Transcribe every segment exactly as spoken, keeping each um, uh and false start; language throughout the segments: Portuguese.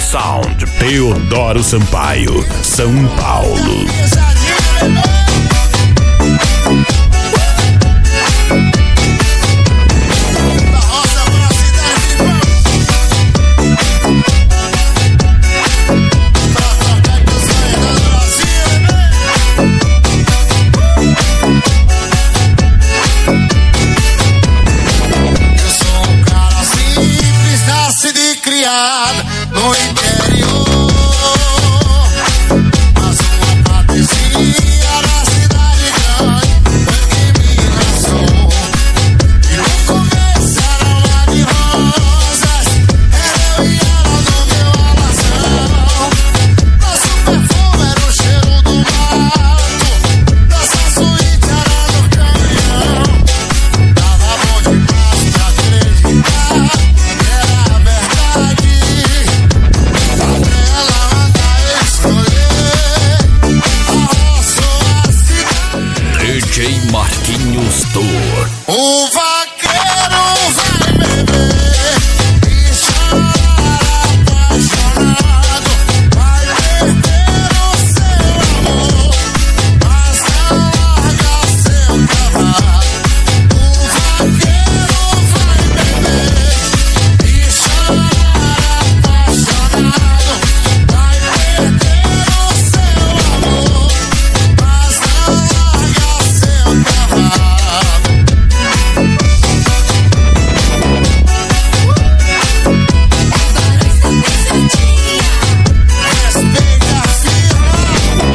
Sound, Teodoro Sampaio, São Paulo. No interior, mas uma patricinha na cidade grande foi quem me lançou. E no começo era uma de rosas, era eu e ela no meu alazão. Nosso perfume era o cheiro do mato, nossa suíte era no caminhão. Tava bom demais pra acreditar que era verdade. D J Marquinhos Tour. O vaqueiro vai beber e chorar apaixonado, vai perder o seu amor, mas não larga seu cavalo. O vaqueiro vai beber e chorar apaixonado, vai perder o seu amor, mas não larga seu cavalo. Respeita a firma.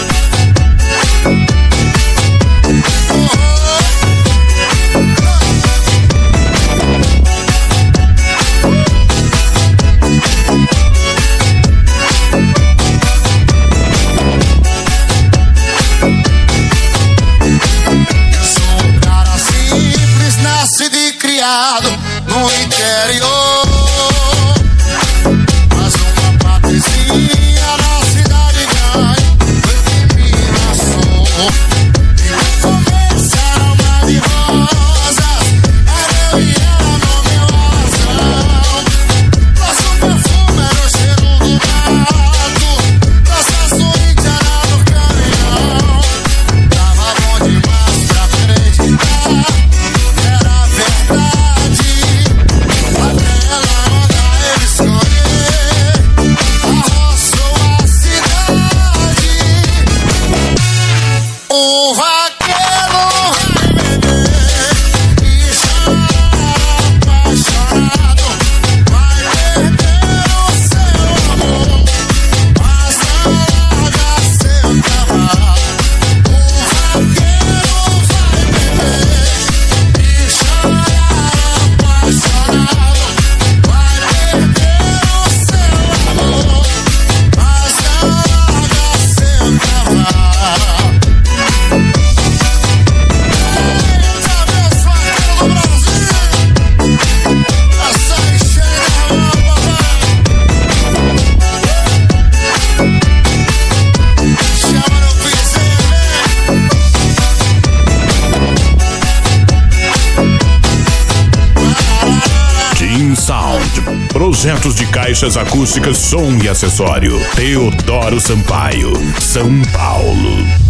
Eu sou um cara simples, nascido e criado no interior, mas uma patricinha na cidade grande foi quem me lançou. E no começo era uma de rosas, era eu e ela no meu alazão. Nosso perfume era o cheiro do mato, nossa suíte era no caminhão. Tava bom demais pra acreditar que era verdade. Até ela mandar ele escolher a roça ou a cidade. O vaqueiro vai beber e chorar apaixonado, vai perder o seu amor, mas não larga seu cavalo. O vaqueiro vai beber e chorar apaixonado, vai perder o seu amor, mas não larga seu cavalo. Eita, meus vaqueiros do Brasil, essa enchente da mão, papai. Chama no piseiro. Team Sound, projetos de caixas acústicas, som e acessório. Teodoro Sampaio, São Paulo.